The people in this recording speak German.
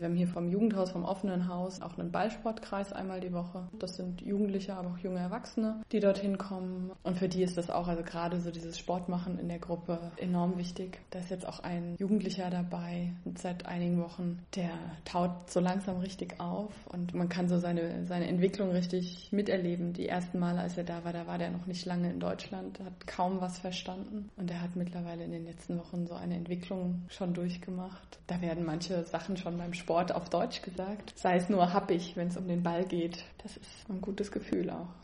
Wir haben hier vom Jugendhaus, vom offenen Haus auch einen Ballsportkreis einmal die Woche. Das sind Jugendliche, aber auch junge Erwachsene, die dorthin kommen. Und für die ist das auch, also gerade so dieses Sportmachen in der Gruppe, enorm wichtig. Da ist jetzt auch ein Jugendlicher dabei seit einigen Wochen, der taut so langsam richtig auf und man kann so seine Entwicklung richtig miterleben. Die ersten Male, als er da war der noch nicht lange in Deutschland, hat kaum was verstanden. Und er hat mittlerweile in den letzten Wochen so eine Entwicklung schon durchgemacht. Da werden manche Sachen schon beim Sport auf Deutsch gesagt. Sei es nur hab ich, wenn es um den Ball geht. Das ist ein gutes Gefühl auch.